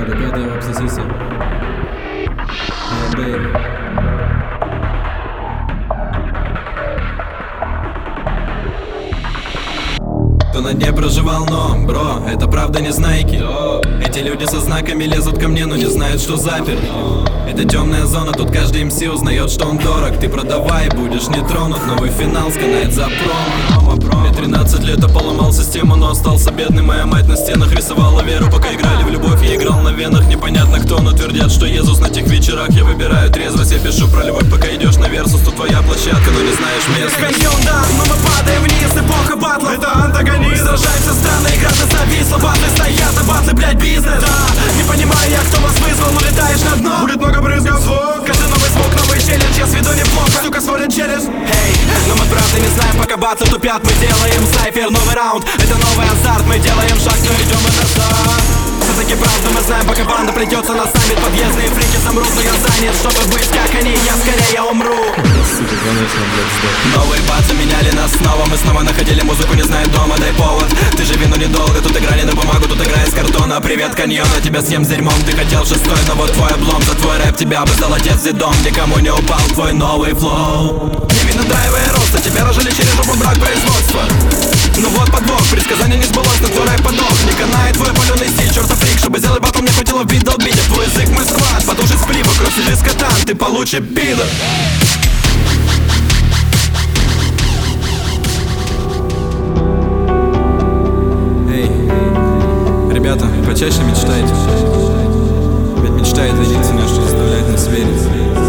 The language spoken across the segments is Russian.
Это пятая в обсессии. Кто на дне проживал, но, бро, это правда не знайки. Эти люди со знаками лезут ко мне, но не знают, что запер. Это темная зона, тут каждый МС узнает, что он дорог. Ты продавай, будешь не тронут, новый финал сканает за промо. Мне 13 лет, я поломал систему, но остался бедный. Моя мать на стенах рисовала веру, пока играли в любовь. Я играл на венах, непонятно кто, но твердят, что Иисус на тех вечерах. Я выбираю трезвость, я пишу про любовь, пока идешь на версус. Тут твоя площадка, но не знаешь местность. Но мы падаем вниз, эпоха батлов. Это антагонист. Сражаемся, странная игра, ты зависла. Батлы стоят, а батлы, блядь, бизнес. Да, не понимаю я, кто вас вызвал, улетаешь на дно. Будет много брызгов. Каждый новый звук, новый челлендж. Я с виду неплохо, сука, смотрят через. Эй, но мы правда не знаем, пока батлы тупят. Мы делаем сайфер, новый раунд. Это новый азарт, мы делаем шаг, но идем и назад. Все-таки правда мы знаем, пока банда придется на саммит. Подъездные фрики замрут, но я занят. Чтобы быть как они, я скорее умру. Сука, конечно, блядь, сдох. Новые бацы меняли нас снова. Мы снова находили музыку, не знаю дома, дай повод. Ты живи, но недолго, тут играли на бумагу, тут игра из картона. Привет, каньон, я тебя съем дерьмом. Ты хотел шестой, но вот твой облом. За твой рэп тебя обуздал отец и дом. Никому не упал твой новый флоу. Не видно драйва и роста, тебя рожали через жопу брак производства. Ну вот подвох, предсказание не сбылось, но твой рэп подох. Не канает твой паленый стиль, чертов фрик. Чтобы сделать батл, мне хватило в бит долбить. А твой язык мой склад, потуши сплив, кровь сижи скотан. Ты получишь пидор. Ребята, почаще мечтайте. Ведь мечта — это единственное, что заставляет нас верить.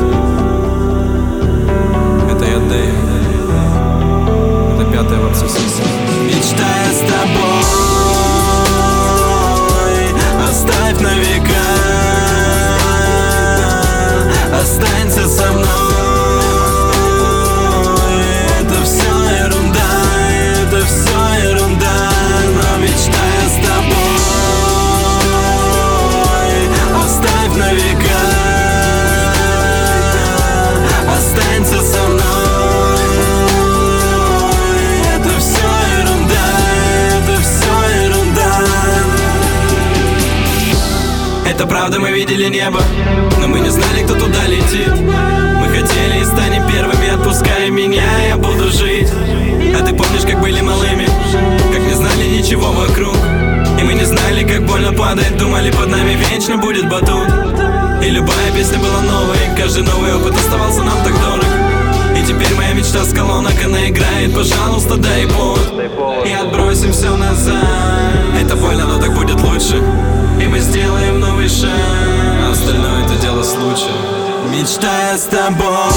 Это я Дэйв. Это пятая в обсессии. Мечтая с тобой, оставь на века. Останься со мной. Это все ерунда, это все ерунда. Но мечтая с тобой, оставь на века. Останься со мной. Это все ерунда, это все ерунда. Это правда, мы видели небо, но мы не знали, кто туда летит. Мы хотели и станем первыми, отпускай меня, я буду жить. А ты помнишь, как были малыми, как не знали ничего вокруг. И мы не знали, как больно падает, думали, под нами вечно будет батут. И любая песня была новой, каждый новый опыт оставался нам так дорог. И теперь моя мечта с колонок, она играет, пожалуйста, дай повод. И отбросим все назад. Это больно, но так будет лучше. И мы сделаем новый шаг, а остальное это дело случая. Мечтая с тобой,